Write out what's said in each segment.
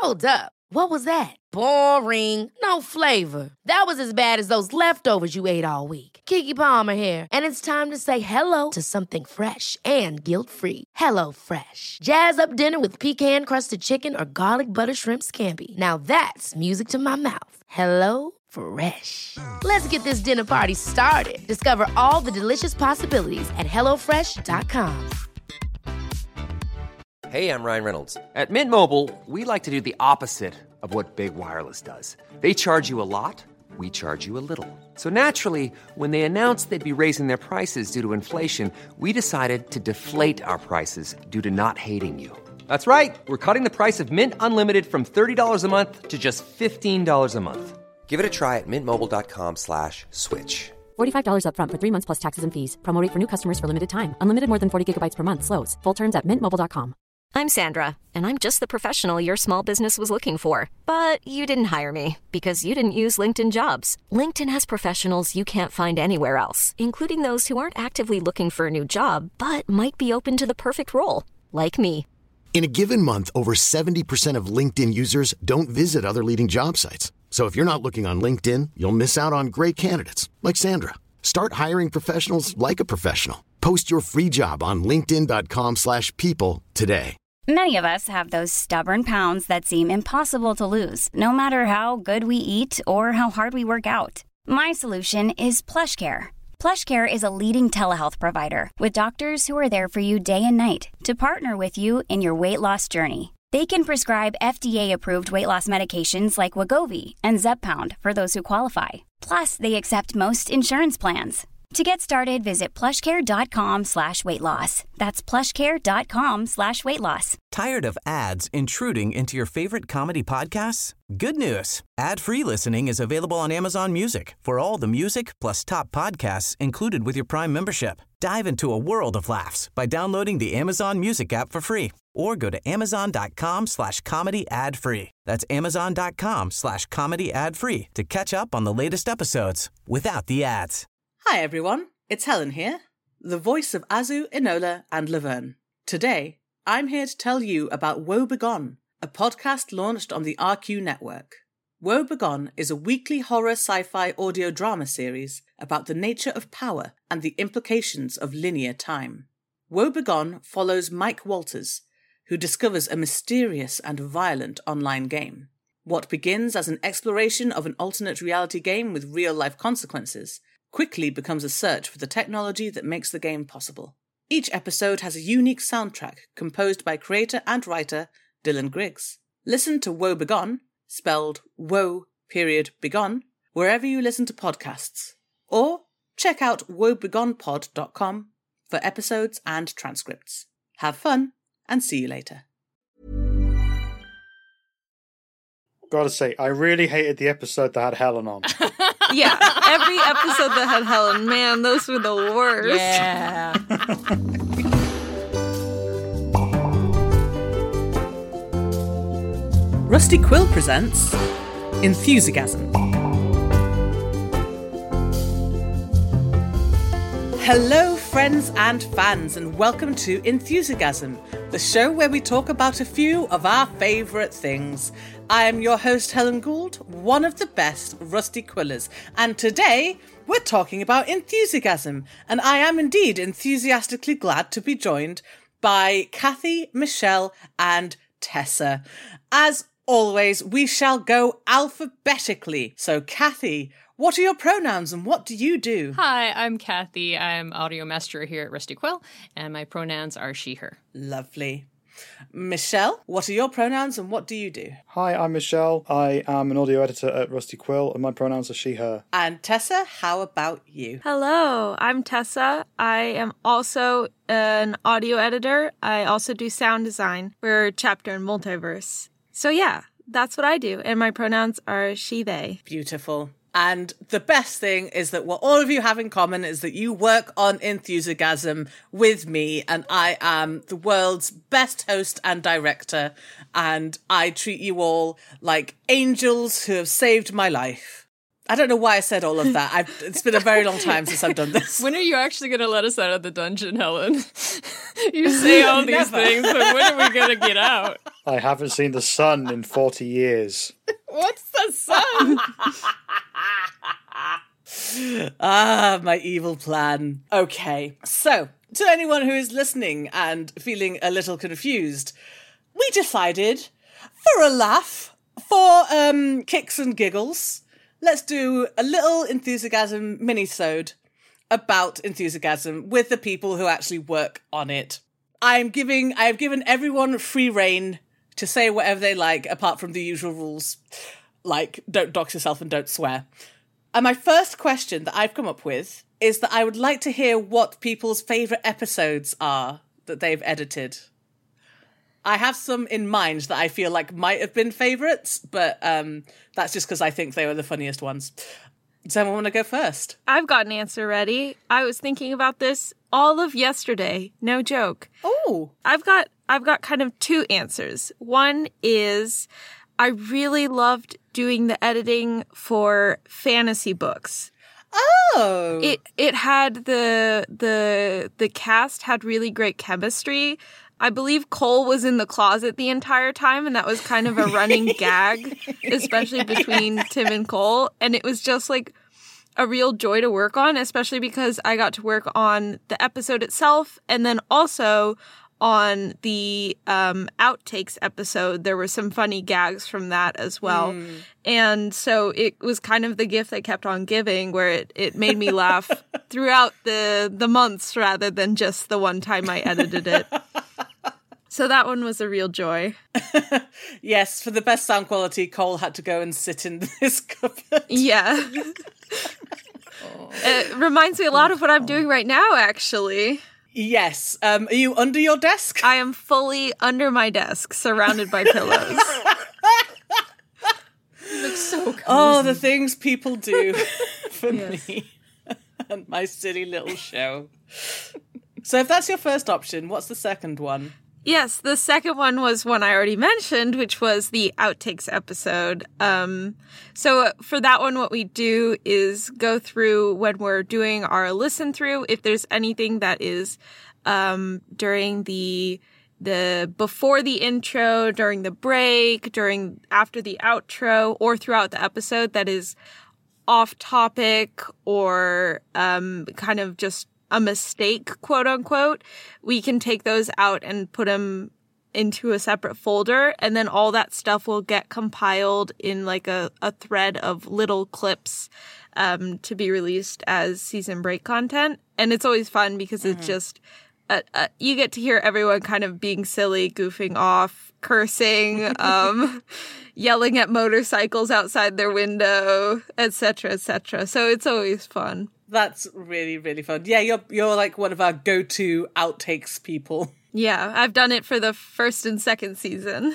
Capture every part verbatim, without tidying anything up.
Hold up. What was that? Boring. No flavor. That was as bad as those leftovers you ate all week. Keke Palmer here, and it's time to say hello to something fresh and guilt-free. Hello Fresh. Jazz up dinner with pecan-crusted chicken or garlic butter shrimp scampi. Now that's music to my mouth. Hello Fresh. Let's get this dinner party started. Discover all the delicious possibilities at hello fresh dot com. Hey, I'm Ryan Reynolds. At Mint Mobile, we like to do the opposite of what Big Wireless does. They charge you a lot, we charge you a little. So naturally, when they announced they'd be raising their prices due to inflation, we decided to deflate our prices due to not hating you. That's right. We're cutting the price of Mint Unlimited from thirty dollars a month to just fifteen dollars a month. Give it a try at mintmobile.com slash switch. forty-five dollars up front for three months plus taxes and fees. Promo rate for new customers for limited time. Unlimited more than forty gigabytes per month. Slows full terms at mint mobile dot com. I'm Sandra, and I'm just the professional your small business was looking for. But you didn't hire me because you didn't use LinkedIn Jobs. LinkedIn has professionals you can't find anywhere else, including those who aren't actively looking for a new job, but might be open to the perfect role, like me. In a given month, over seventy percent of LinkedIn users don't visit other leading job sites. So if you're not looking on LinkedIn, you'll miss out on great candidates like Sandra. Start hiring professionals like a professional. Post your free job on linkedin dot com slash people today. Many of us have those stubborn pounds that seem impossible to lose, no matter how good we eat or how hard we work out. My solution is PlushCare. PlushCare is a leading telehealth provider with doctors who are there for you day and night to partner with you in your weight loss journey. They can prescribe F D A-approved weight loss medications like Wegovy and Zepbound for those who qualify. Plus, they accept most insurance plans. To get started, visit plushcare.com slash weight loss. That's plushcare.com slash weight loss. Tired of ads intruding into your favorite comedy podcasts? Good news. Ad-free listening is available on Amazon Music for all the music plus top podcasts included with your Prime membership. Dive into a world of laughs by downloading the Amazon Music app for free or go to amazon.com slash comedy ad free. That's amazon.com slash comedy ad free to catch up on the latest episodes without the ads. Hi everyone, it's Helen here, the voice of Azu, Enola and Laverne. Today, I'm here to tell you about Woe Begone, a podcast launched on the R Q network. Woe Begone is a weekly horror sci-fi audio drama series about the nature of power and the implications of linear time. Woe Begone follows Mike Walters, who discovers a mysterious and violent online game. What begins as an exploration of an alternate reality game with real-life consequences quickly becomes a search for the technology that makes the game possible. Each episode has a unique soundtrack composed by creator and writer Dylan Griggs. Listen to Woe Begone, spelled Woe period Begone, wherever you listen to podcasts. Or check out woe begone pod dot com for episodes and transcripts. Have fun, and see you later. Gotta say, I really hated the episode that had Helen on. Yeah, every episode that had Helen, man, those were the worst. Yeah. Rusty Quill presents Enthusiasm. Hello, friends and fans, and welcome to Enthusiasm, the show where we talk about a few of our favourite things. I am your host, Helen Gould, one of the best Rusty Quillers, and today we're talking about enthusiasm, and I am indeed enthusiastically glad to be joined by Kathy, Michelle, and Tessa. As always, we shall go alphabetically. So, Kathy, what are your pronouns and what do you do? Hi, I'm Kathy. I'm audio master here at Rusty Quill, and my pronouns are she, her. Lovely. Michelle, what are your pronouns and what do you do? Hi, I'm Michelle. I am an audio editor at Rusty Quill, and my pronouns are she, her. And Tessa, how about you? Hello, I'm Tessa. I am also an audio editor. I also do sound design for Chapter and Multiverse. So yeah, that's what I do, and my pronouns are she, they. Beautiful. And the best thing is that what all of you have in common is that you work on Enthusiasm with me, and I am the world's best host and director, and I treat you all like angels who have saved my life. I don't know why I said all of that. I've, it's been a very long time since I've done this. When are you actually going to let us out of the dungeon, Helen? You say all these Never. things, but when are we going to get out? I haven't seen the sun in forty years. What's the sun? Ah, my evil plan. Okay, so to anyone who is listening and feeling a little confused, we decided, for a laugh, for um, kicks and giggles, let's do a little Enthusiasm mini-sode about Enthusiasm with the people who actually work on it. I'm giving, I have given everyone free reign to say whatever they like, apart from the usual rules, like don't dox yourself and don't swear. And my first question that I've come up with is that I would like to hear what people's favourite episodes are that they've edited. I have some in mind that I feel like might have been favourites, but um, that's just because I think they were the funniest ones. Does anyone want to go first? I've got an answer ready. I was thinking about this all of yesterday. No joke. Oh. I've got I've got kind of two answers. One is I really loved doing the editing for fantasy books. Oh. It it had the the the cast had really great chemistry. I believe Cole was in the closet the entire time, and that was kind of a running gag, especially between Tim and Cole. And it was just like a real joy to work on, especially because I got to work on the episode itself and then also on the um, outtakes episode. There were some funny gags from that as well. Mm. And so it was kind of the gift that kept on giving, where it, it made me laugh throughout the, the months rather than just the one time I edited it. So that one was a real joy. Yes, for the best sound quality, Cole had to go and sit in this cupboard. Yeah. Oh. It reminds me a lot of what I'm doing right now, actually. Yes. Um, are you under your desk? I am fully under my desk, surrounded by pillows. You look so cozy. Oh, the things people do for Yes. me and my silly little show. So if that's your first option, what's the second one? Yes, the second one was one I already mentioned, which was the outtakes episode. Um, so for that one, what we do is go through when we're doing our listen through. If there's anything that is um, during the the before the intro, during the break, during after the outro, or throughout the episode that is off topic or um, kind of just a mistake, quote unquote, we can take those out and put them into a separate folder, and then all that stuff will get compiled in like a, a thread of little clips um, to be released as season break content. And it's always fun because mm-hmm. it's just, uh, uh, you get to hear everyone kind of being silly, goofing off, cursing, um, yelling at motorcycles outside their window, et cetera, et cetera. So it's always fun. That's really, really fun. Yeah, you're you're like one of our go-to outtakes people. Yeah, I've done it for the first and second season.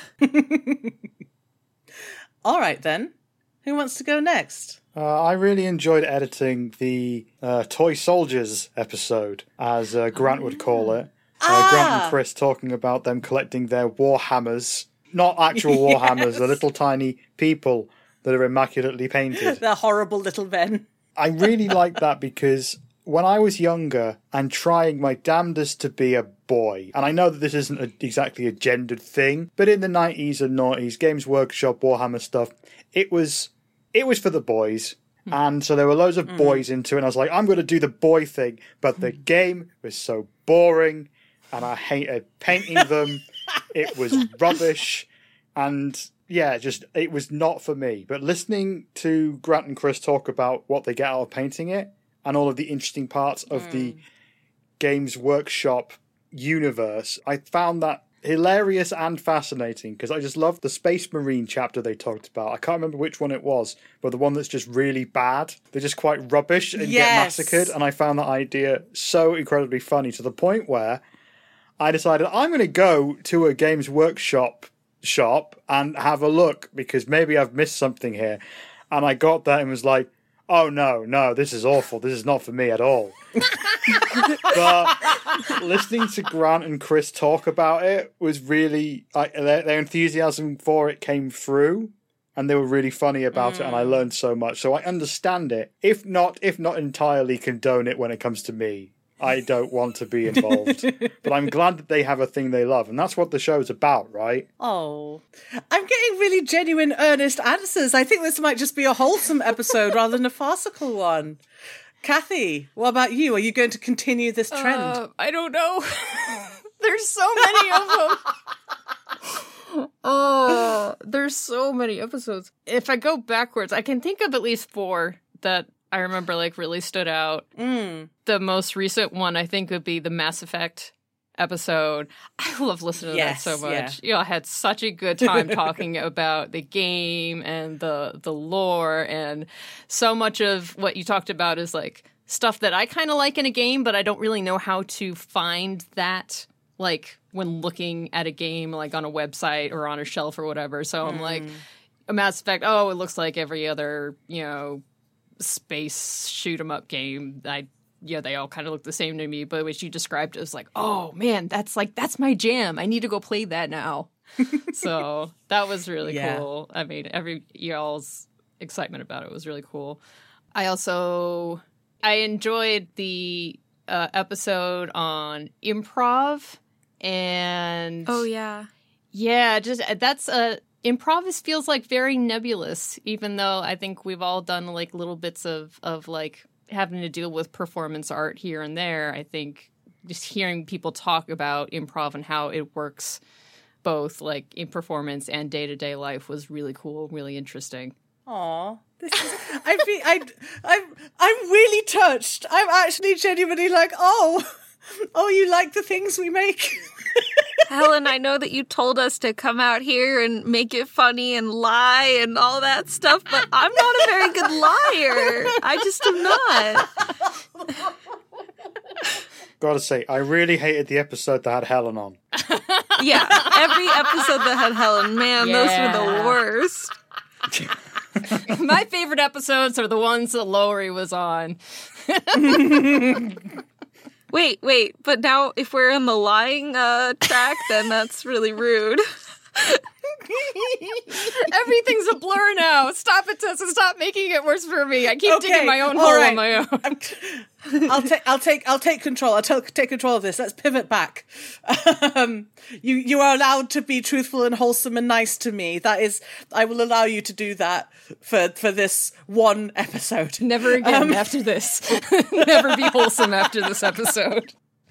All right, then. Who wants to go next? Uh, I really enjoyed editing the uh, Toy Soldiers episode, as uh, Grant would call it. Uh, Ah! Grant and Chris talking about them collecting their Warhammers. Not actual Warhammers, Yes. the little tiny people that are immaculately painted. The horrible little men. I really like that because when I was younger and trying my damnedest to be a boy, and I know that this isn't a, exactly a gendered thing, but in the nineties and noughties, Games Workshop, Warhammer stuff, it was it was for the boys. And so there were loads of boys into it, and I was like, I'm going to do the boy thing. But the game was so boring, and I hated painting them. It was rubbish, and yeah, just, it was not for me. But listening to Grant and Chris talk about what they get out of painting it, and all of the interesting parts of mm. the Games Workshop universe, I found that hilarious and fascinating, because I just loved the Space Marine chapter they talked about. I can't remember which one it was, but the one that's just really bad. They're just quite rubbish and yes. get massacred, and I found that idea so incredibly funny, to the point where I decided I'm going to go to a Games Workshop shop and have a look, because maybe I've missed something here. And I got there and was like, oh no, no, this is awful. This is not for me at all. But listening to Grant and Chris talk about it was really, like, their, their enthusiasm for it came through. and they were really funny about mm. it, and I learned so much. So I understand it. If not, if not entirely condone it when it comes to me. I don't want to be involved. But I'm glad that they have a thing they love, and that's what the show's about, right? Oh, I'm getting really genuine, earnest answers. I think this might just be a wholesome eepisode rather than a farcical one. Kathy, what about you? Are you going to continue this trend? Uh, I don't know. There's so many of them. Oh, there's so many episodes. If I go backwards, I can think of at least four that I remember like really stood out. Mm. The most recent one I think would be the Mass Effect episode. I love listening to yes, that so much. Yeah. You know, I had such a good time talking about the game and the the lore, and so much of what you talked about is like stuff that I kind of like in a game, but I don't really know how to find that like when looking at a game like on a website or on a shelf or whatever. So I'm mm. like, a Mass Effect, oh, it looks like every other, you know, space shoot 'em up game. I yeah, they all kind of look the same to me, but what you described as like, oh man, that's like that's my jam. I need to go play that now. So that was really yeah. cool. I mean, every y'all's excitement about it was really cool. I also I enjoyed the uh, episode on improv, and oh yeah, yeah, just that's a. Improv is, feels like very nebulous, even though I think we've all done like little bits of, of like having to deal with performance art here and there. I think just hearing people talk about improv and how it works both like in performance and day-to-day life was really cool, really interesting. Aw, this is, I feel, I, I'm, I'm really touched. I'm actually genuinely like, oh, oh, you like the things we make? Helen, I know that you told us to come out here and make it funny and lie and all that stuff, but I'm not a very good liar. I just am not. Gotta say, I really hated the episode that had Helen on. Yeah, every episode that had Helen, man, yeah. those were the worst. My favorite episodes are the ones that Lowry was on. Wait, wait, but now if we're in the lying uh, track, then that's really rude. Everything's a blur now. Stop it, Tessa. Stop making it worse for me. I keep okay, digging my own hole right. on my own. I'll take, I'll take, I'll take control. I'll t- take control of this. Let's pivot back. Um, you, you are allowed to be truthful and wholesome and nice to me. That is, I will allow you to do that for for this one episode. Never again um, after this. Never be wholesome after this episode.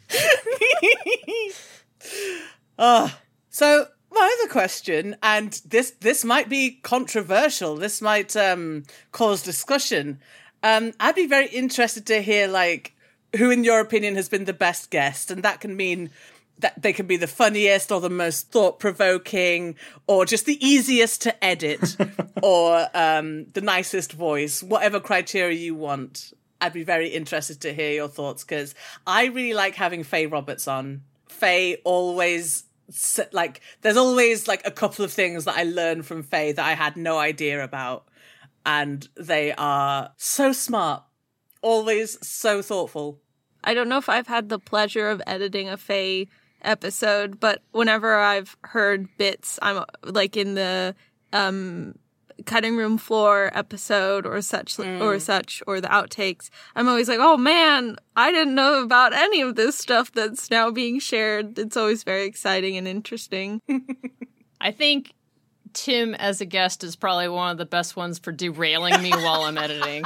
uh, so. My other question, and this this might be controversial, this might um, cause discussion. Um, I'd be very interested to hear, like, who in your opinion has been the best guest, and that can mean that they can be the funniest or the most thought-provoking or just the easiest to edit or um, the nicest voice, whatever criteria you want. I'd be very interested to hear your thoughts, because I really like having Faye Roberts on. Faye always... like there's always like a couple of things that I learned from Faye that I had no idea about, and they are so smart, always so thoughtful. I don't know if I've had the pleasure of editing a Faye episode, but whenever I've heard bits, I'm like in the um cutting room floor episode or such mm. or such or the outtakes, I'm always like, oh man, I didn't know about any of this stuff that's now being shared. It's always very exciting and interesting. I think Tim as a guest is probably one of the best ones for derailing me while I'm editing.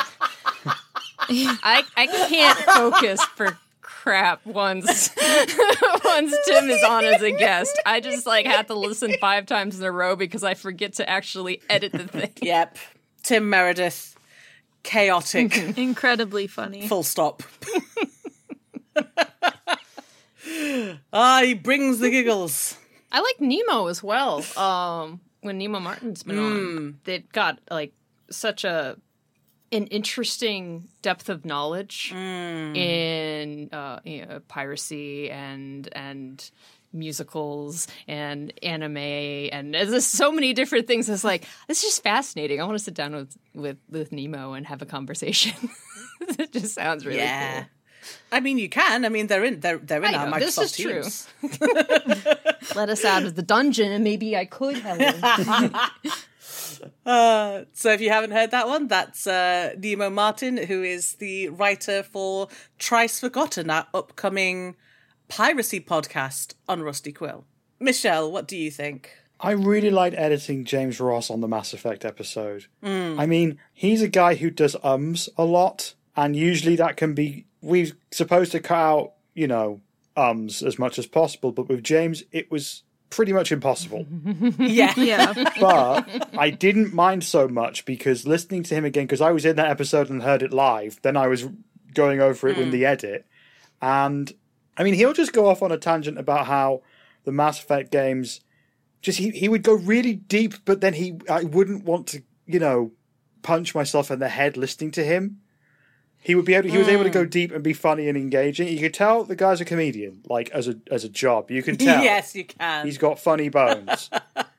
I I can't focus for crap once once Tim is on as a guest. I just like have to listen five times in a row because I forget to actually edit the thing. Yep. Tim Meredith, chaotic. Incredibly funny. Full stop. Ah, he brings the giggles. I like Nemo as well. Um, when Nemo Martin's been mm. on, they've got like such a an interesting depth of knowledge mm. in uh, you know, piracy and and musicals and anime, and there's so many different things. It's like, it's just fascinating. I want to sit down with, with, with Nemo and have a conversation. It just sounds really yeah. cool. I mean, you can. I mean, they're in they're they're in I our know, Microsoft this is Teams. True. Let us out of the dungeon, and maybe I could, Helen. Uh, so if you haven't heard that one, that's uh, Nemo Martin, who is the writer for Thrice Forgotten, our upcoming piracy podcast on Rusty Quill. Michelle, what do you think? I really liked editing James Ross on the Mass Effect episode. Mm. I mean, he's a guy who does ums a lot, and usually that can be... We're supposed to cut out, you know, ums as much as possible, but with James, it was pretty much impossible. Yeah. Yeah. But I didn't mind so much because listening to him again, because I was in that episode and heard it live, then I was going over it mm. with the edit, and I mean, he'll just go off on a tangent about how the Mass Effect games, just he, he would go really deep, but then he I wouldn't want to, you know, punch myself in the head listening to him. He would be able to, he was mm. able to go deep and be funny and engaging. You could tell the guy's a comedian, like as a as a job. You can tell. Yes, you can. He's got funny bones.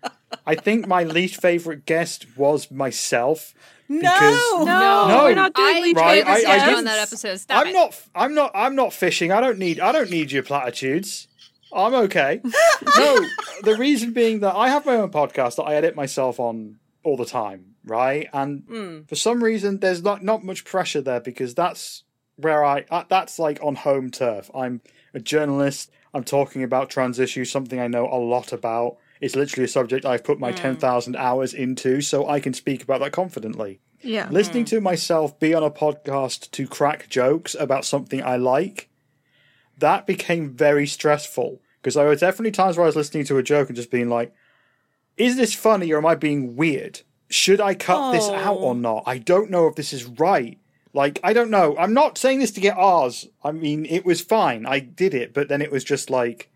I think my least favourite guest was myself. No, no, no, we're not doing I least right, favorite I, I guest. on that episode. Stop I'm it. not. I'm not. I'm not fishing. I don't need. I don't need your platitudes. I'm okay. No, the reason being that I have my own podcast that I edit myself on all the time, right? And mm. for some reason, there's not not much pressure there because that's where I. Uh, that's like on home turf. I'm a journalist. I'm talking about trans issues, something I know a lot about. It's literally a subject I've put my mm. ten thousand hours into, so I can speak about that confidently. Yeah. Listening to myself be on a podcast to crack jokes about something I like, that became very stressful. Because there were definitely times where I was listening to a joke and just being like, is this funny or am I being weird? Should I cut oh. this out or not? I don't know if this is right. Like, I don't know. I'm not saying this to get ours. I mean, it was fine. I did it, but then it was just like,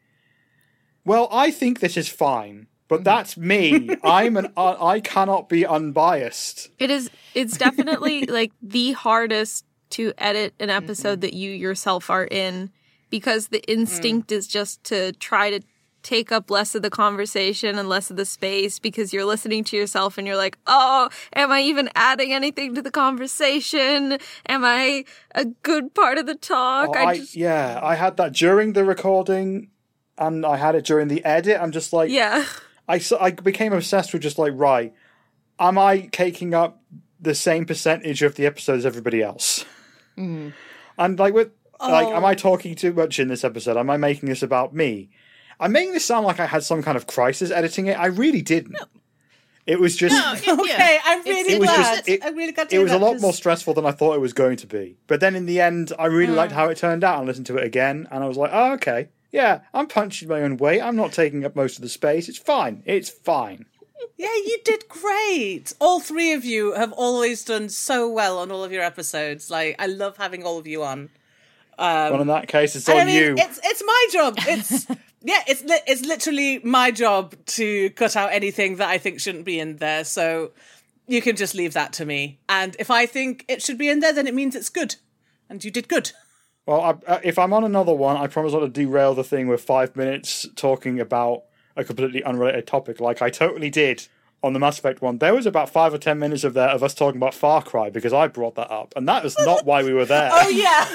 well, I think this is fine. But that's me. I'm an. Uh, I cannot be unbiased. It is. It's definitely like the hardest to edit an episode that you yourself are in, because the instinct mm. is just to try to take up less of the conversation and less of the space, because you're listening to yourself and you're like, oh, am I even adding anything to the conversation? Am I a good part of the talk? Oh, I I, just... Yeah, I had that during the recording, and I had it during the edit. I'm just like, yeah. I, I became obsessed with just like, right, am I caking up the same percentage of the episode as everybody else? Mm. And like, with oh. like, am I talking too much in this episode? Am I making this about me? I'm making this sound like I had some kind of crisis editing it. I really didn't. No. It was just no, it, okay. I'm really it was glad. Just, it, I'm really glad to it hear was that, a lot just... more stressful than I thought it was going to be. But then in the end, I really mm. liked how it turned out, and listened to it again, and I was like, oh, okay. Yeah, I'm punching my own weight. I'm not taking up most of the space. It's fine. It's fine. Yeah, you did great. All three of you have always done so well on all of your episodes. Like, I love having all of you on. Um, well, in that case, it's on I mean, you. It's it's my job. It's yeah, it's li- it's literally my job to cut out anything that I think shouldn't be in there. So you can just leave that to me. And if I think it should be in there, then it means it's good, and you did good. Well, I, uh, if I'm on another one, I promise not to derail the thing with five minutes talking about a completely unrelated topic, like I totally did on the Mass Effect one. There was about five or ten minutes of there of us talking about Far Cry, because I brought that up, and that was not why we were there. Oh, yeah.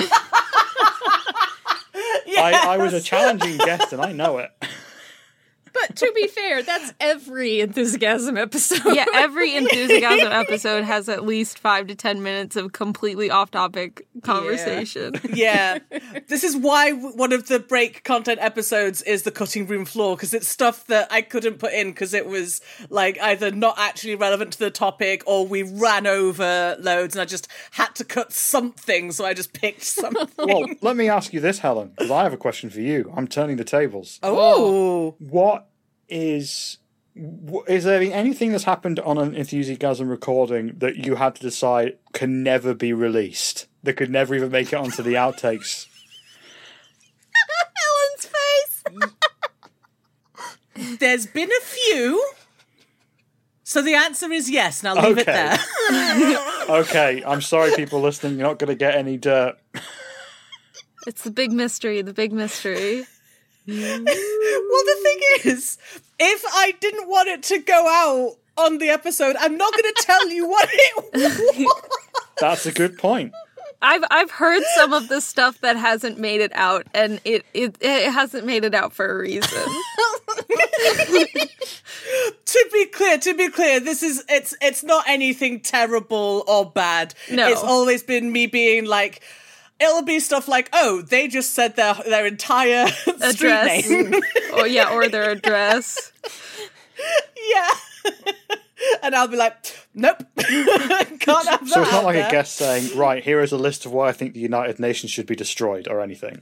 Yes. I, I was a challenging guest, and I know it. But to be fair, that's every Enthusiasm episode. Yeah, every Enthusiasm episode has at least five to ten minutes of completely off-topic conversation. Yeah. yeah. This is why one of the break content episodes is the cutting room floor, because it's stuff that I couldn't put in because it was like either not actually relevant to the topic or we ran over loads and I just had to cut something, so I just picked something. Well, let me ask you this, Helen, because I have a question for you. I'm turning the tables. Oh. What is is there anything that's happened on an Enthusiasm recording that you had to decide can never be released, that could never even make it onto the outtakes? Helen's face. There's been a few, so the answer is yes, and I'll leave okay. it there. Okay, I'm sorry, people listening, you're not going to get any dirt. It's the big mystery, the big mystery. Well, the thing is, if I didn't want it to go out on the episode, I'm not going to tell you what it was. That's a good point. I've I've heard some of the stuff that hasn't made it out, and it it, it hasn't made it out for a reason. To be clear, clear, to be clear, this is it's it's not anything terrible or bad. No. It's always been me being like, it'll be stuff like, oh, they just said their their entire address. street name. Oh yeah, or their address. Yeah. And I'll be like, nope, can't have that. So it's not like there. a guest saying, right, here is a list of why I think the United Nations should be destroyed or anything.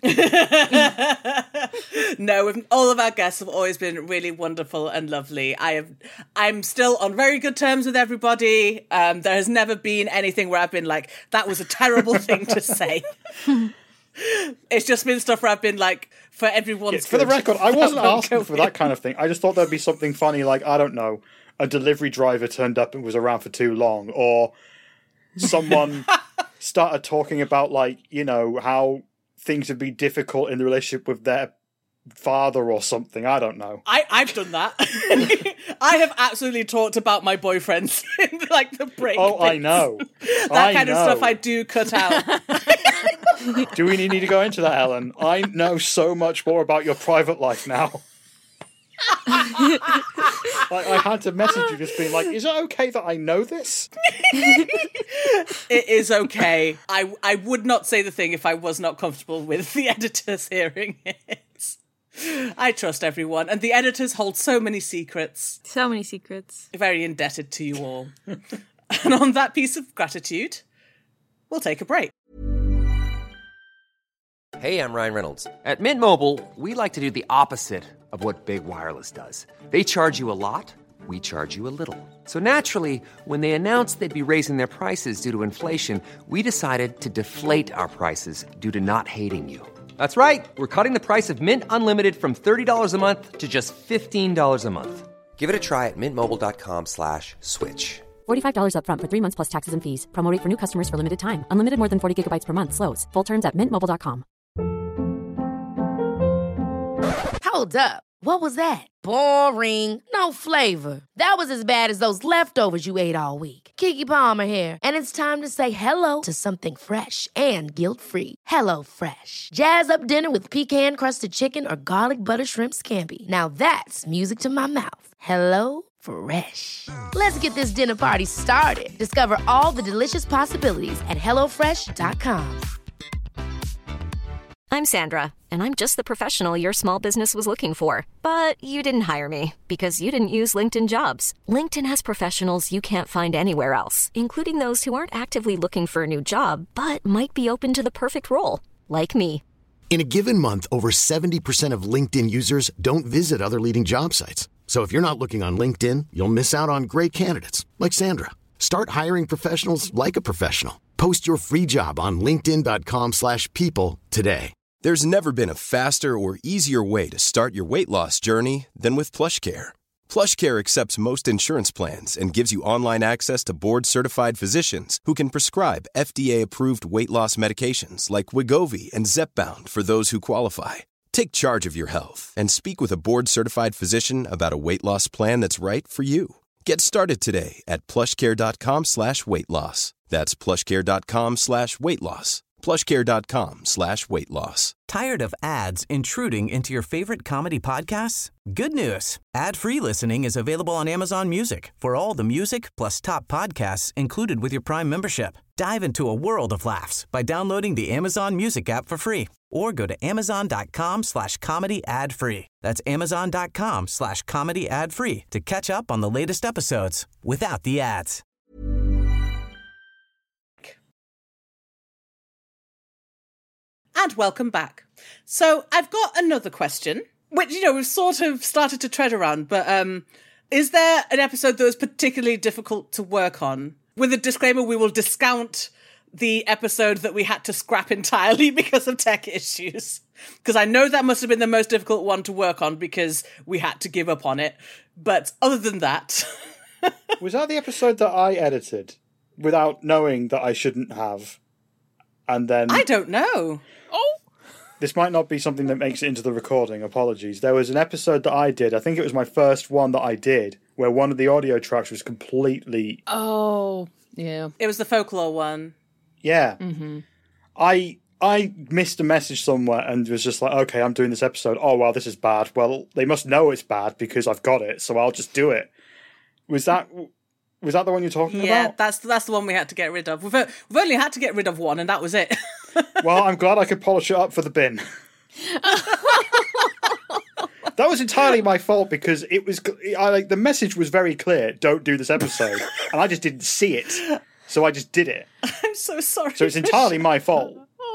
No, all of our guests have always been really wonderful and lovely. I have, I'm still on very good terms with everybody. Um, there has never been anything where I've been like, that was a terrible thing to say. It's just been stuff where I've been like, for everyone's Yeah, for the good. record, I wasn't Don't asking go for that kind of thing. I just thought there'd be something funny like, I don't know, a delivery driver turned up and was around for too long, or someone started talking about, like, you know, how things would be difficult in the relationship with their father or something. I don't know. I, I've done that. I have absolutely talked about my boyfriends in like the break. Oh, I bits. know. That I kind know. of stuff I do cut out. Do we need to go into that, Ellen? I know so much more about your private life now. Like, I had to message you just being like, is it okay that I know this? It is okay. I, I would not say the thing if I was not comfortable with the editors hearing it. I trust everyone, and the editors hold so many secrets. So many secrets. Very indebted to you all. And on that piece of gratitude, we'll take a break. Hey, I'm Ryan Reynolds. At Mint Mobile, we like to do the opposite of what Big Wireless does. They charge you a lot, we charge you a little. So naturally, when they announced they'd be raising their prices due to inflation, we decided to deflate our prices due to not hating you. That's right. We're cutting the price of Mint Unlimited from thirty dollars a month to just fifteen dollars a month. Give it a try at mintmobile.com slash switch. forty-five dollars up front for three months plus taxes and fees. Promo rate for new customers for limited time. Unlimited more than forty gigabytes per month. Slows full terms at mint mobile dot com. Hold up. What was that? Boring. No flavor. That was as bad as those leftovers you ate all week. Keke Palmer here, and it's time to say hello to something fresh and guilt-free. Hello Fresh. Jazz up dinner with pecan-crusted chicken or garlic butter shrimp scampi. Now that's music to my mouth. Hello Fresh. Let's get this dinner party started. Discover all the delicious possibilities at hello fresh dot com. I'm Sandra, and I'm just the professional your small business was looking for. But you didn't hire me because you didn't use LinkedIn Jobs. LinkedIn has professionals you can't find anywhere else, including those who aren't actively looking for a new job, but might be open to the perfect role, like me. In a given month, over seventy percent of LinkedIn users don't visit other leading job sites. So if you're not looking on LinkedIn, you'll miss out on great candidates like Sandra. Start hiring professionals like a professional. Post your free job on linkedin dot com slash people today. There's never been a faster or easier way to start your weight loss journey than with PlushCare. PlushCare accepts most insurance plans and gives you online access to board-certified physicians who can prescribe F D A-approved weight loss medications like Wegovy and Zepbound for those who qualify. Take charge of your health and speak with a board-certified physician about a weight loss plan that's right for you. Get started today at plushcare.com slash weight loss. That's plushcare.com slash weight loss. plushcare.com slash weight loss. Tired of ads intruding into your favorite comedy podcasts? Good news. Ad-free listening is available on Amazon Music for all the music plus top podcasts included with your Prime membership. Dive into a world of laughs by downloading the Amazon Music app for free or go to amazon.com slash comedy ad free. That's amazon.com slash comedy ad free to catch up on the latest episodes without the ads. And welcome back. So I've got another question, which, you know, we've sort of started to tread around, but um, is there an episode that was particularly difficult to work on? With a disclaimer, we will discount the episode that we had to scrap entirely because of tech issues. Because I know that must have been the most difficult one to work on because we had to give up on it. But other than that... Was that the episode that I edited without knowing that I shouldn't have? And then... I don't know. Oh! This might not be something that makes it into the recording. Apologies. There was an episode that I did. I think it was my first one that I did, where one of the audio tracks was completely... Oh, yeah. It was the folklore one. Yeah. Mm-hmm. I I missed a message somewhere and was just like, okay, I'm doing this episode. Oh, well, this is bad. Well, they must know it's bad because I've got it, so I'll just do it. Was that was that the one you're talking yeah, about? Yeah, that's that's the one we had to get rid of. We've we've only had to get rid of one, and that was it. Well, I'm glad I could polish it up for the bin. That was entirely my fault because it was I, like the message was very clear. Don't do this episode, and I just didn't see it, so I just did it. I'm so sorry. So it's entirely my fault.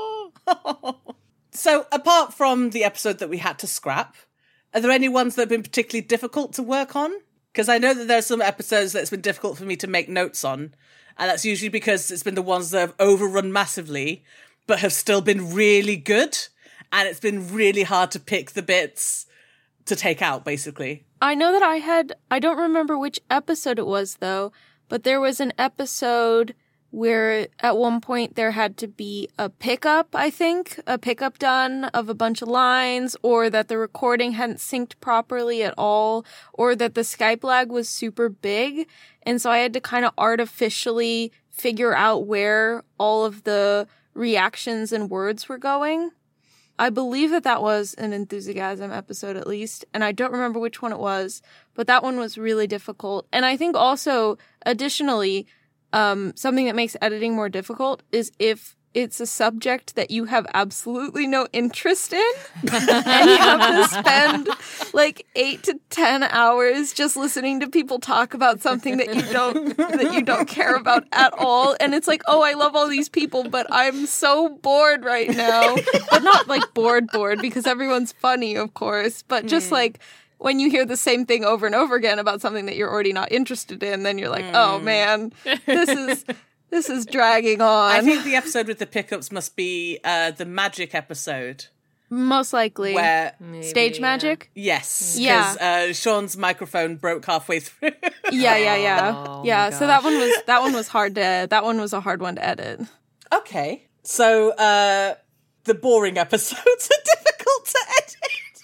So, apart from the episode that we had to scrap, are there any ones that have been particularly difficult to work on? Because I know that there are some episodes that's been difficult for me to make notes on, and that's usually because it's been the ones that have overrun massively, but have still been really good, and it's been really hard to pick the bits to take out, basically. I know that I had, I don't remember which episode it was, though, but there was an episode where at one point there had to be a pickup, I think, a pickup done of a bunch of lines, or that the recording hadn't synced properly at all, or that the Skype lag was super big. And so I had to kind of artificially figure out where all of the reactions and words were going. I believe that that was an Enthusiasm episode at least, and I don't remember which one it was, but that one was really difficult. And I think also, additionally, um, something that makes editing more difficult is if it's a subject that you have absolutely no interest in, and you have to spend like eight to ten hours just listening to people talk about something that you don't that you don't care about at all. And it's like, oh, I love all these people, but I'm so bored right now. But not like bored, bored, because everyone's funny, of course. But just mm. like when you hear the same thing over and over again about something that you're already not interested in, then you're like, mm. oh man, this is. This is dragging on. I think the episode with the pickups must be uh, the magic episode. Most likely. Where Maybe, Stage yeah. magic? Yes. Yeah. Because uh, Sean's microphone broke halfway through. yeah, yeah, yeah. Oh, yeah. So that one was that one was hard to that one was a hard one to edit. Okay. So uh, the boring episodes are difficult to edit.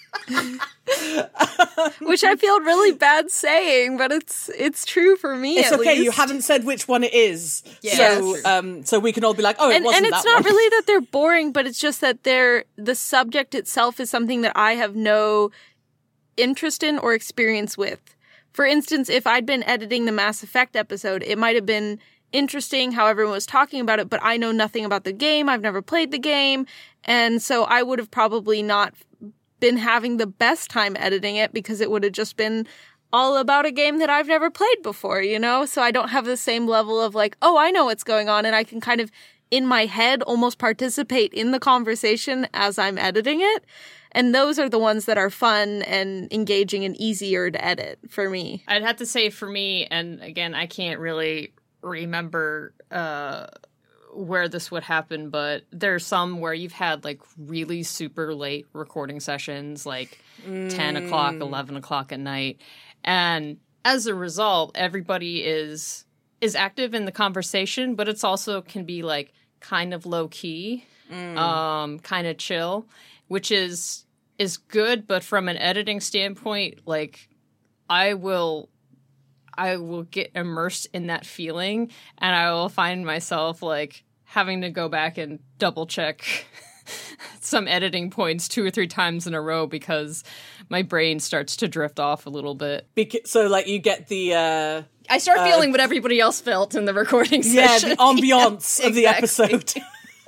Which I feel really bad saying, but it's it's true for me. It's at okay. Least. You haven't said which one it is, yes. so um, so we can all be like, oh, it and, wasn't and it's that not one. really that they're boring, but it's just that they're the subject itself is something that I have no interest in or experience with. For instance, if I'd been editing the Mass Effect episode, it might have been interesting how everyone was talking about it, but I know nothing about the game. I've never played the game, and so I would have probably not been having the best time editing it because it would have just been all about a game that I've never played before, you know? So I don't have the same level of like, oh, I know what's going on, and I can kind of, in my head, almost participate in the conversation as I'm editing it. And those are the ones that are fun and engaging and easier to edit for me. I'd have to say for me, and again, I can't really remember uh where this would happen, but there's some where you've had like really super late recording sessions, like mm. ten o'clock, eleven o'clock at night. And as a result, everybody is is active in the conversation, but it's also can be like kind of low key, mm. um, kind of chill, which is is good. But from an editing standpoint, like I will I will get immersed in that feeling, and I will find myself like having to go back and double check some editing points two or three times in a row because my brain starts to drift off a little bit. Beca- so like you get the uh I start uh, feeling what everybody else felt in the recording session. Yeah, the ambiance yeah, of the exactly. episode.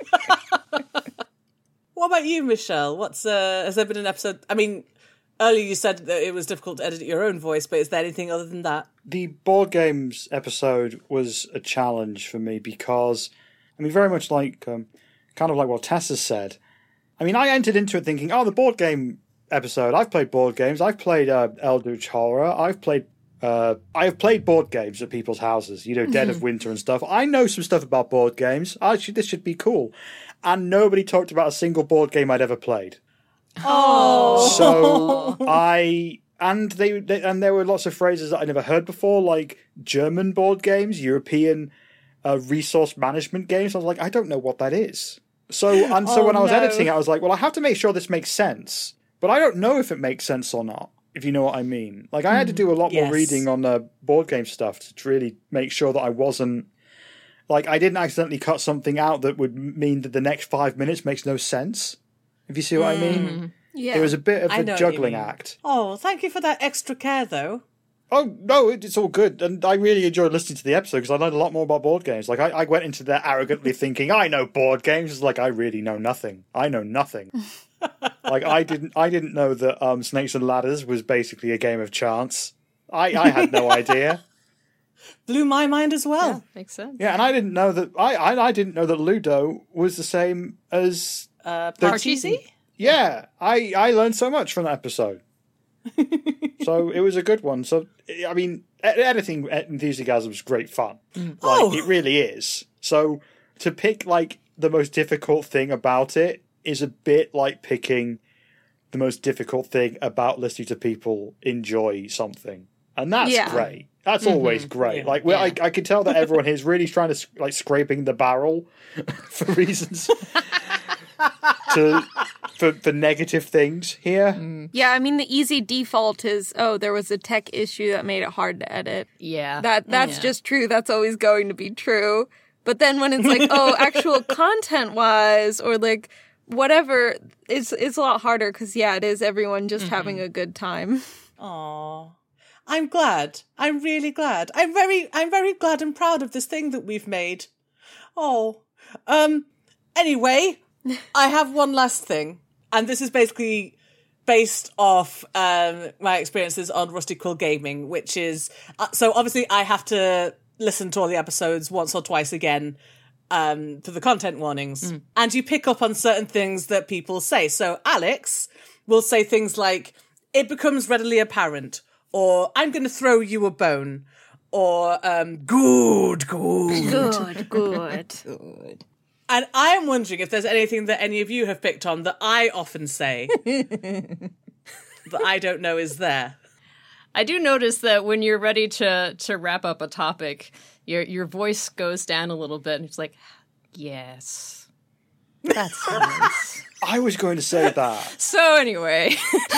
What about you, Michelle? What's uh has there been an episode? I mean, earlier you said that it was difficult to edit your own voice, but is there anything other than that? The board games episode was a challenge for me because, I mean, very much like, um, kind of like what Tessa said. I mean, I entered into it thinking, oh, the board game episode, I've played board games, I've played uh, Eldritch Horror, I've played, uh, I've played board games at people's houses, you know, Dead of Winter and stuff. I know some stuff about board games. I should, this should be cool. And nobody talked about a single board game I'd ever played. Oh. So I and they, they and there were lots of phrases that I never heard before, like German board games, European uh, resource management games. I was like, I don't know what that is. So and so oh, when I was no. editing it, I was like, well, I have to make sure this makes sense, but I don't know if it makes sense or not. If you know what I mean. Like I had to do a lot yes. more reading on the board game stuff to really make sure that I wasn't. Like, I didn't accidentally cut something out that would mean that the next five minutes makes no sense. If you see what mm. I mean? Yeah. It was a bit of I a know juggling act. Oh, thank you for that extra care, though. Oh, no, it's all good. And I really enjoyed listening to the episode because I learned a lot more about board games. Like, I, I went into there arrogantly thinking, I know board games. It's like, I really know nothing. I know nothing. Like, I didn't I didn't know that um, Snakes and Ladders was basically a game of chance. I, I had no idea. Blew my mind as well. Yeah, makes sense. Yeah, and I didn't know that, I, I, I didn't know that Ludo was the same as... Uh, Parcheesi? Yeah, I, I learned so much from that episode. So it was a good one. So, I mean, editing Enthusiasm is great fun. Mm. Like, oh. It really is. So to pick, like, the most difficult thing about it is a bit like picking the most difficult thing about listening to people enjoy something. And that's yeah. great. That's mm-hmm. always great. Yeah. Like, well, yeah. I, I can tell that everyone here is really trying to, like, scraping the barrel for reasons... to for, for negative things here. Mm. Yeah, I mean, the easy default is, oh, there was a tech issue that made it hard to edit. Yeah. That That's yeah. just true. That's always going to be true. But then when it's like, oh, actual content-wise, or like whatever, it's, it's a lot harder because, yeah, it is everyone just mm-hmm. having a good time. Aww. I'm glad. I'm really glad. I'm very, I'm very glad and proud of this thing that we've made. Oh. Um, anyway... I have one last thing, and this is basically based off um, my experiences on Rusty Quill Gaming, which is... Uh, so obviously I have to listen to all the episodes once or twice again um, for the content warnings, mm. and you pick up on certain things that people say. So Alex will say things like, it becomes readily apparent, or I'm going to throw you a bone, or um, good, good. Good, good. Good. And I am wondering if there's anything that any of you have picked on that I often say that I don't know is there. I do notice that when you're ready to, to wrap up a topic, your your voice goes down a little bit, and it's like, yes, that's nice. I was going to say that. So anyway.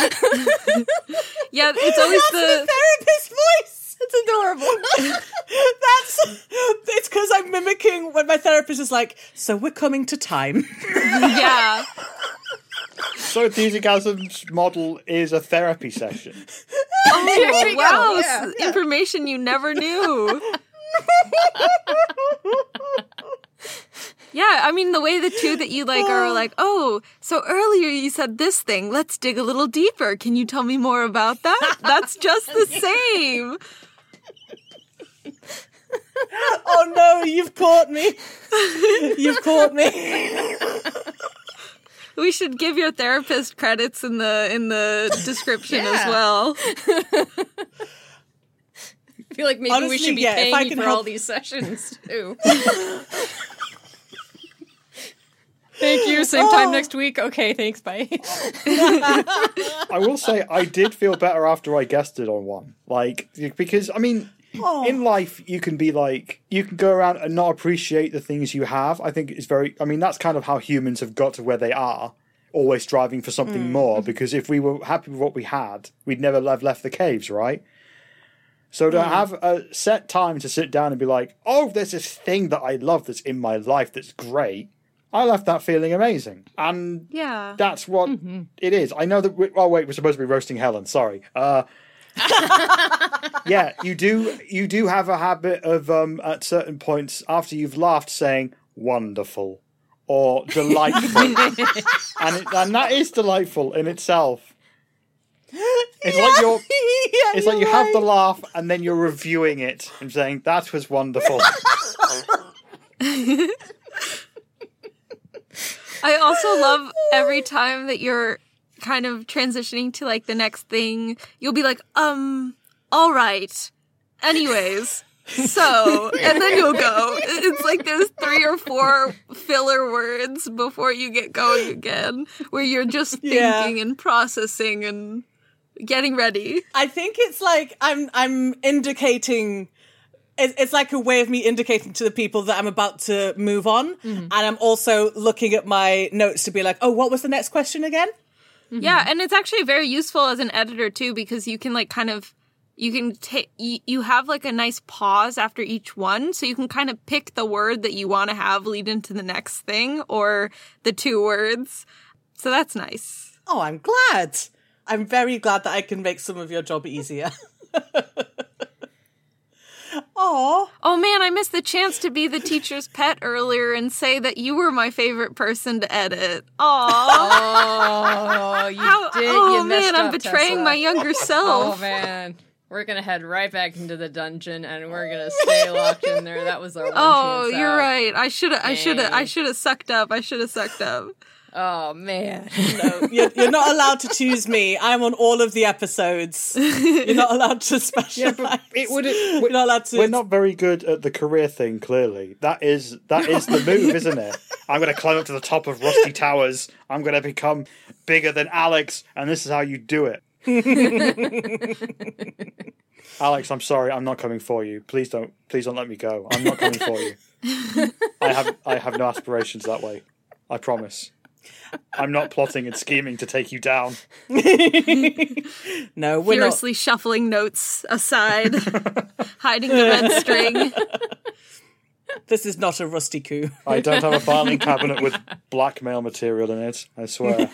Yeah, it's always that's the... the therapist voice. It's adorable. That's, it's because I'm mimicking when my therapist is like, so we're coming to time. Yeah. So Enthusiasm's model is a therapy session. Oh, wow. Yeah, yeah. Information you never knew. Yeah, I mean, the way the two that you like are like, oh, so earlier you said this thing. Let's dig a little deeper. Can you tell me more about that? That's just the same. Oh no, you've caught me. You've caught me. We should give your therapist credits in the in the description as well. I feel like maybe Honestly, we should be yeah, paying you for help... all these sessions too. Thank you. Same time oh. next week. Okay, thanks. Bye. I will say I did feel better after I guested on one. Like, because, I mean, oh. in life, you can be like, you can go around and not appreciate the things you have. I think it's very, I mean, that's kind of how humans have got to where they are, always striving for something mm. more. Because if we were happy with what we had, we'd never have left the caves, right? So to mm. have a set time to sit down and be like, oh, there's this thing that I love that's in my life that's great. I left that feeling amazing. And yeah. that's what mm-hmm. it is. I know that... We, oh, wait, we're supposed to be roasting Helen. Sorry. Uh, yeah, you do you do have a habit of, um, at certain points, after you've laughed, saying, wonderful or delightful. and, it, and that is delightful in itself. It's yeah. like you're... Yeah, it's you're like you right. have the laugh and then you're reviewing it and saying, that was wonderful. I also love every time that you're kind of transitioning to like the next thing, you'll be like, um, all right. Anyways, so, and then you'll go. It's like there's three or four filler words before you get going again, where you're just thinking yeah. and processing and getting ready. I think it's like I'm I'm indicating... It's like a way of me indicating to the people that I'm about to move on. Mm-hmm. And I'm also looking at my notes to be like, oh, what was the next question again? Mm-hmm. Yeah, and it's actually very useful as an editor, too, because you can, like, kind of, you can take, you, you have, like, a nice pause after each one. So you can kind of pick the word that you want to have lead into the next thing or the two words. So that's nice. Oh, I'm glad. I'm very glad that I can make some of your job easier. Aww. Oh man, I missed the chance to be the teacher's pet earlier and say that you were my favorite person to edit. Aww. Oh, you How, did. Oh you man, I'm up, betraying Tessa. my younger self. Oh man. We're gonna head right back into the dungeon and we're gonna stay locked in there. That was our one Oh, chance you're out. right. I should have I should have I should have sucked up. I should have sucked up. Oh man. No, you're, you're not allowed to choose me. I'm on all of the episodes. You're not allowed to specialize. Yeah, but it would. You're not allowed to. We're not very good at the career thing. Clearly, that is that is the move, isn't it? I'm going to climb up to the top of Rusty Towers. I'm going to become bigger than Alex, and this is how you do it. Alex, I'm sorry, I'm not coming for you. Please don't, please don't let me go. I'm not coming for you. I have, I have no aspirations that way. I promise. I'm not plotting and scheming to take you down. No, we're Furiously not. shuffling notes aside, hiding the red string. This is not a Rusty coup. I don't have a filing cabinet with blackmail material in it, I swear.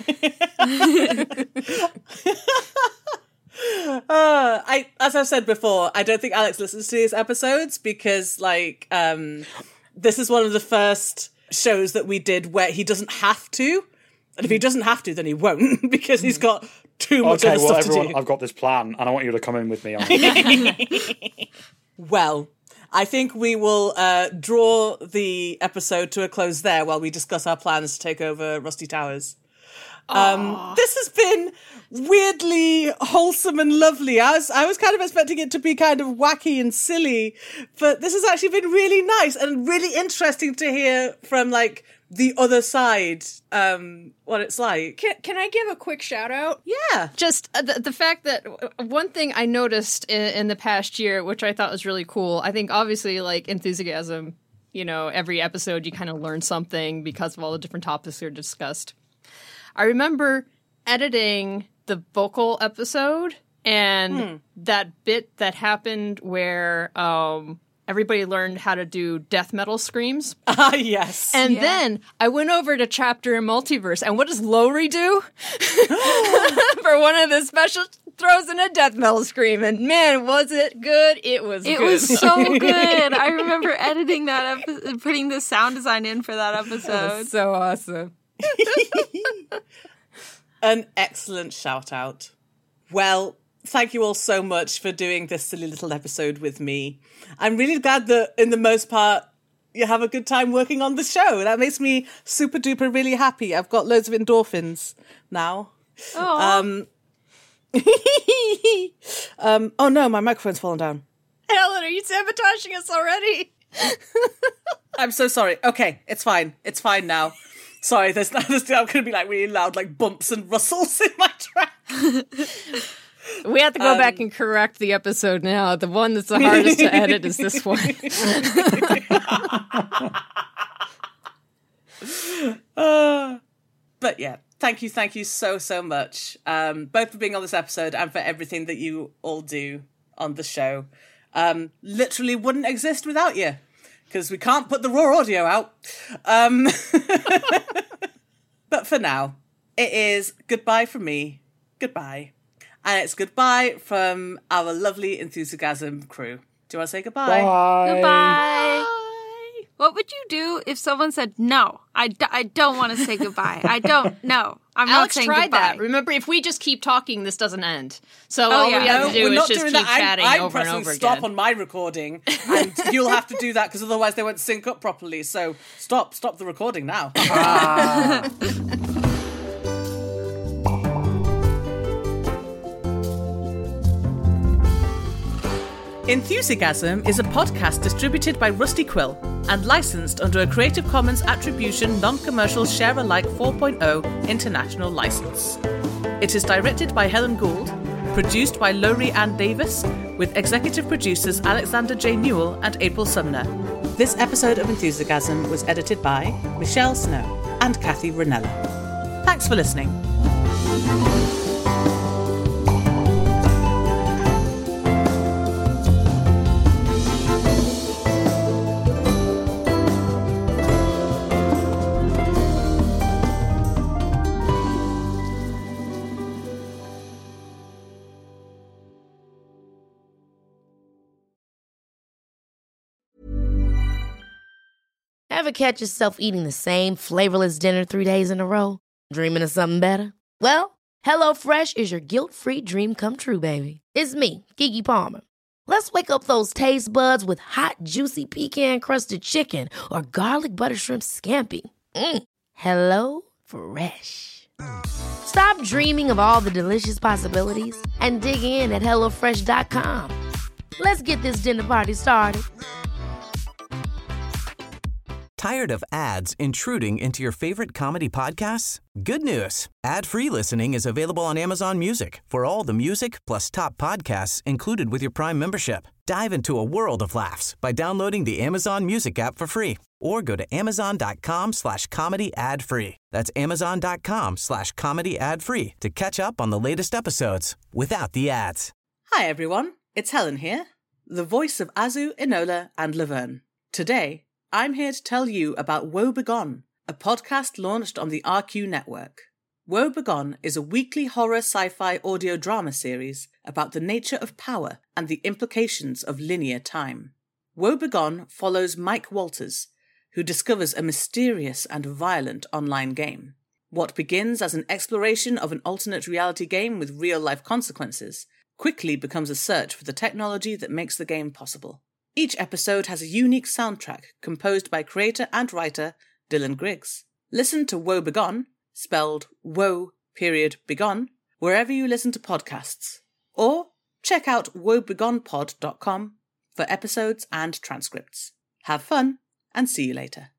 Uh, I, as I've said before, I don't think Alex listens to these episodes because, like, um, this is one of the first shows that we did where he doesn't have to, and if he doesn't have to, then he won't because he's got too much okay, other well, stuff everyone, to do. I've got this plan, and I want you to come in with me on it. Well, I think we will uh, draw the episode to a close there while we discuss our plans to take over Rusty Towers. Um, this has been weirdly wholesome and lovely. I was I was kind of expecting it to be kind of wacky and silly, but this has actually been really nice and really interesting to hear from like the other side, um, what it's like. Can, can I give a quick shout out? Yeah. Just uh, the, the fact that uh, one thing I noticed in, in the past year, which I thought was really cool, I think obviously like enthusiasm, you know, every episode you kind of learn something because of all the different topics that are discussed. I remember editing the vocal episode and Hmm. that bit that happened where um, everybody learned how to do death metal screams. Ah, yes. And Yeah. then I went over to Chapter in Multiverse, and what does Lowry do? For one of the special, throws in a death metal scream, and man, was it good. It was It good. was so good. I remember editing that episode, putting the sound design in for that episode. That was so awesome. An excellent shout out. Well, thank you all so much for doing this silly little episode with me. I'm really glad that, in the most part, you have a good time working on the show. That makes me super duper really happy. I've got loads of endorphins now. Um, um, oh no, my microphone's fallen down. Helen, are you sabotaging us already? I'm so sorry. Okay, it's fine. It's fine now. Sorry, there's, there's I'm going to be like really loud, like bumps and rustles in my track. We have to go Um, back and correct the episode now. The one that's the hardest to edit is this one. uh, but yeah, thank you, thank you so, so much. Um, both for being on this episode and for everything that you all do on the show. Um, literally wouldn't exist without you. Because we can't put the raw audio out. Um, but for now, it is goodbye from me. Goodbye. And it's goodbye from our lovely Enthusiasm crew. Do you want to say goodbye? Bye. Goodbye. What would you do if someone said, no, I, d- I don't want to say goodbye. I don't, no, I'm Alex not saying tried goodbye. that. Remember, if we just keep talking, this doesn't end. So Oh, all yeah. we have No, to do we're is not just doing keep that. I'm- chatting I'm, over and pressing over stop again. on my recording, and you'll have to do that because otherwise they won't sync up properly. So stop, stop the recording now. Enthusiasm is a podcast distributed by Rusty Quill and licensed under a Creative Commons Attribution Non-Commercial Share-alike four point oh international license. It is directed by Helen Gould, produced by Lowry Ann Davis, with executive producers Alexander J. Newell and April Sumner. This episode of Enthusiasm was edited by Michelle Snow and Kathy Ranella. Thanks for listening. Ever catch yourself eating the same flavorless dinner three days in a row? Dreaming of something better? Well, HelloFresh is your guilt-free dream come true, baby. It's me, Keke Palmer. Let's wake up those taste buds with hot, juicy pecan-crusted chicken or garlic butter shrimp scampi. Mm. Hello Fresh. Stop dreaming of all the delicious possibilities and dig in at hello fresh dot com. Let's get this dinner party started. Tired of ads intruding into your favorite comedy podcasts? Good news. Ad-free listening is available on Amazon Music for all the music plus top podcasts included with your Prime membership. Dive into a world of laughs by downloading the Amazon Music app for free or go to amazon.com slash comedy ad free. That's amazon.com slash comedy ad free to catch up on the latest episodes without the ads. Hi everyone, it's Helen here, the voice of Azu, Enola and Laverne. Today, I'm here to tell you about Woe Begone, a podcast launched on the R Q network. Woe Begone is a weekly horror sci-fi audio drama series about the nature of power and the implications of linear time. Woe Begone follows Mike Walters, who discovers a mysterious and violent online game. What begins as an exploration of an alternate reality game with real-life consequences quickly becomes a search for the technology that makes the game possible. Each episode has a unique soundtrack composed by creator and writer Dylan Griggs. Listen to Woe Begone, spelled Woe period Begone, wherever you listen to podcasts. Or check out woe begone pod dot com for episodes and transcripts. Have fun, and see you later.